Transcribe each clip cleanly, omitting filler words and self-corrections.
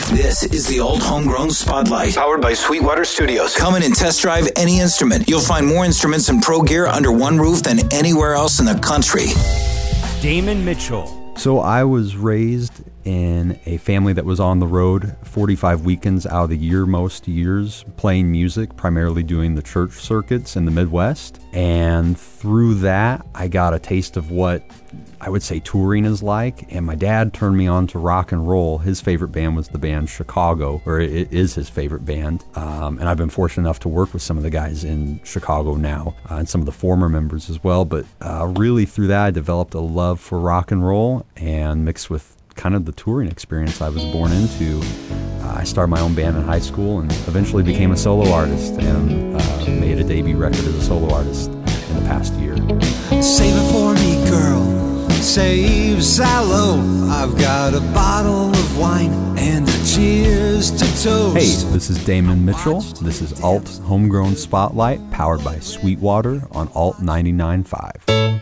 This is the Alt Homegrown Spotlight, powered by Sweetwater Studios. Come in and test drive any instrument. You'll find more instruments and pro gear under one roof than anywhere else in the country. Damon Mitchell. So I was raised in a family that was on the road 45 weekends out of the year, most years, playing music, primarily doing the church circuits in the Midwest. And through that, I got a taste of what I would say touring is like. And my dad turned me on to rock and roll. His favorite band was the band Chicago, or it is his favorite band. And I've been fortunate enough to work with some of the guys in Chicago now, and some of the former members as well. But really through that, I developed a love for rock and roll, and mixed with kind of the touring experience I was born into. I started my own band in high school and eventually became a solo artist, and made a debut record as a solo artist in the past year. Save it for me, girl. Save Sallow. I've got a bottle of wine and a cheers to toast. Hey, this is Damon Mitchell. This is Alt Homegrown Spotlight, powered by Sweetwater on Alt 99.5.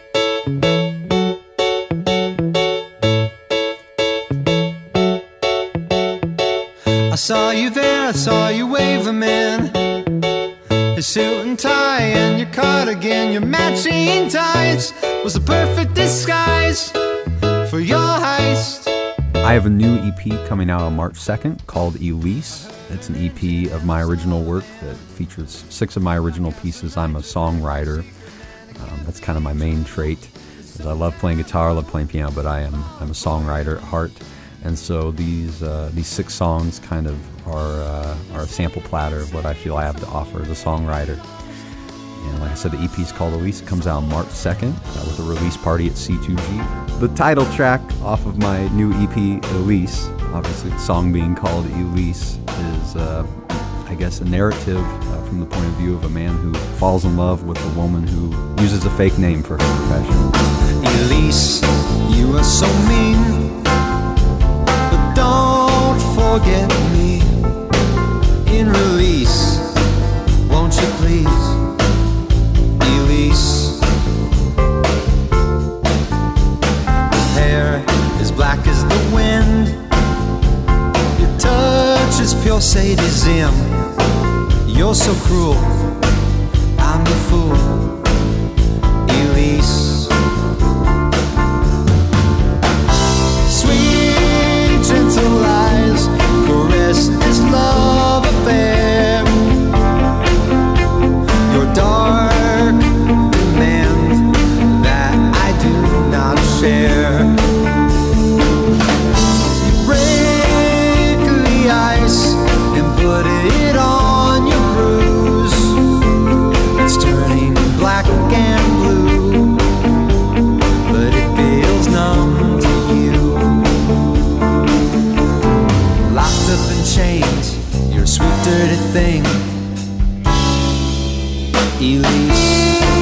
I saw you there, I saw you wave a man. His suit and tie and your cardigan, your matching tights was the perfect disguise for your heist. I have a new EP coming out on March 2nd called Elise. It's an EP of my original work that features 6 of my original pieces. I'm a songwriter. That's kind of my main trait. Is I love playing guitar, I love playing piano, but I'm a songwriter at heart. And so these 6 songs kind of are a sample platter of what I feel I have to offer as a songwriter. And like I said, the EP is called Elise. It comes out on March 2nd with a release party at C2G. The title track off of my new EP, Elise, obviously the song being called Elise, is I guess a narrative from the point of view of a man who falls in love with a woman who uses a fake name for her profession. Elise, you are so mean, but don't forget me in release. Won't you please, Elise? His hair is black as the wind, your touch is pure sadism. You're so cruel, I'm the fool, Elise. Sweet, gentle lies caress this love affair. Your dark demand that I do not share. You break the ice and put it on your bruise. It's turning black and blue, but it feels numb to you. Locked up in chains, you're a sweet dirty thing, Elise.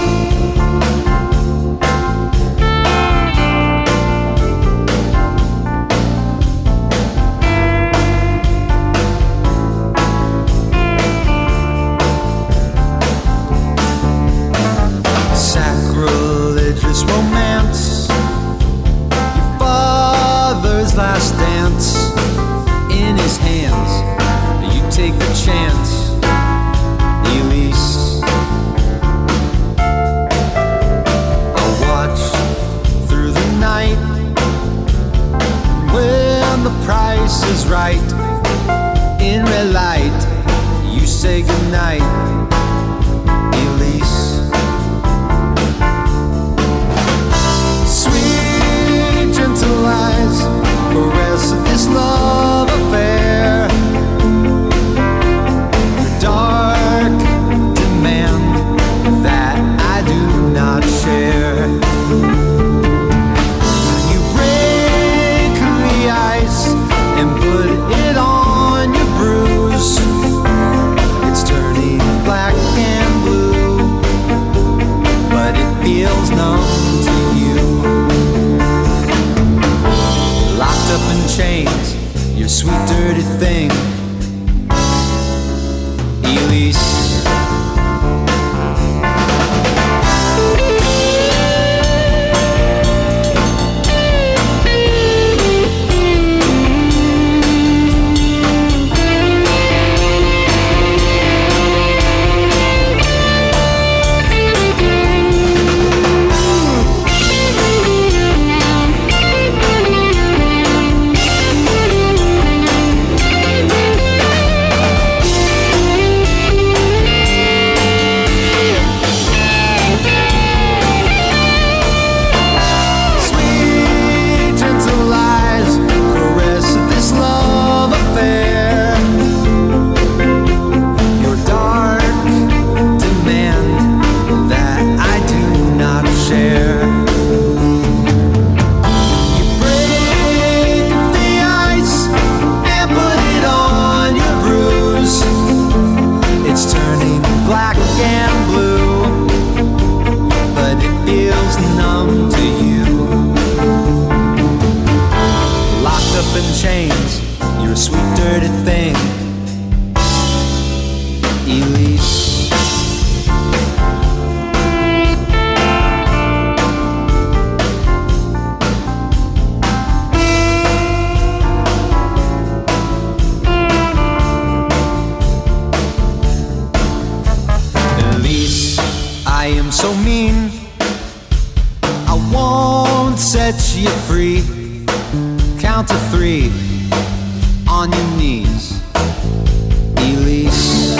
Sacrilegious romance, your father's last dance in his hands. You take the chance, Elise. I'll watch through the night when the price is right. In red light, you say goodnight, Elise. Sweet, gentle eyes caress this love affair. Your dark demand that I do not share. You break the ice and put it on your bruise. It's turning black and blue, but it feels numb to you. Locked up in chains, you're a sweet dirty thing, Elise. sweet dirty thing, Elise. Elise, I am so mean, I won't set you free. Count to 3 on your knees, Elise.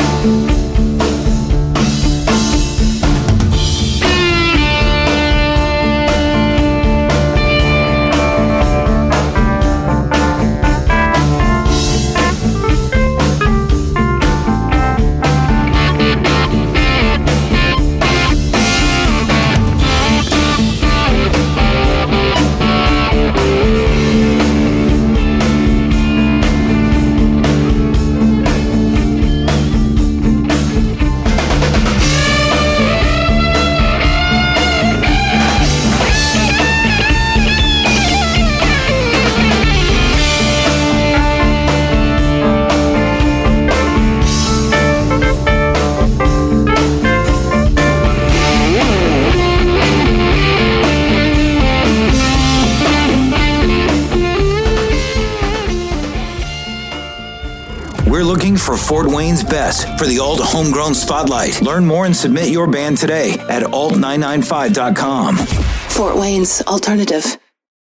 We're looking for Fort Wayne's best for the Alt Homegrown Spotlight. Learn more and submit your band today at alt995.com. Fort Wayne's Alternative.